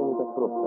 не так просто.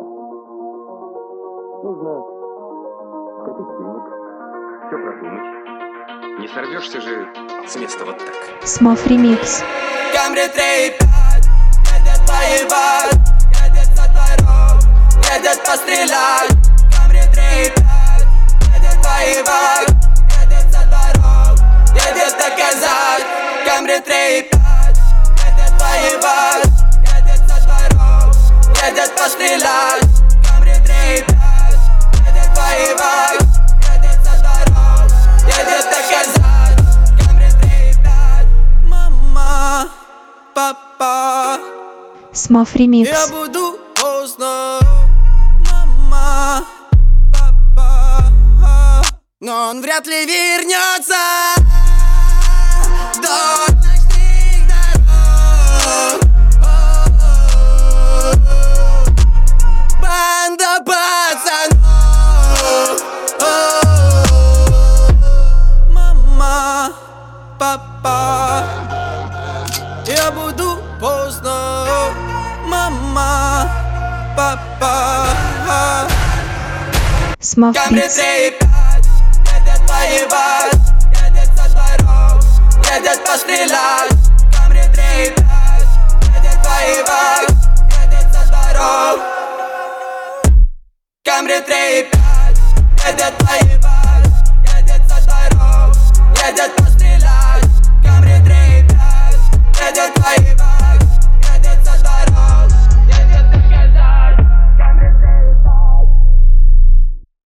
Нужно скопить денег, все продумать. Не сорвешься же с места вот так. Смаф ремикс. Камри 3,5, едет воевать, едет со дворов, едет пострелять. Камри 3,5, едет воевать, едет со дворов, едет доказать. Камри 3,5, едет воевать, едет со дворов, едет пострелять. Камри 3,5, едет воевать, едет со дворов, едет доказать. Камри 3,5, мама, папа, Смаф ремикс. я буду поздно, мама, папа, но он вряд ли вернется до ночных дорог. Банда пацанов. Мама, папа, я буду поздно, мама, папа. Смаф Камри битс. 3,5, едет воевать, едет со дворов, едет пострелять. Камри 3,5, едет воевать, едет со дворов. Камри 3,5, едет воевать.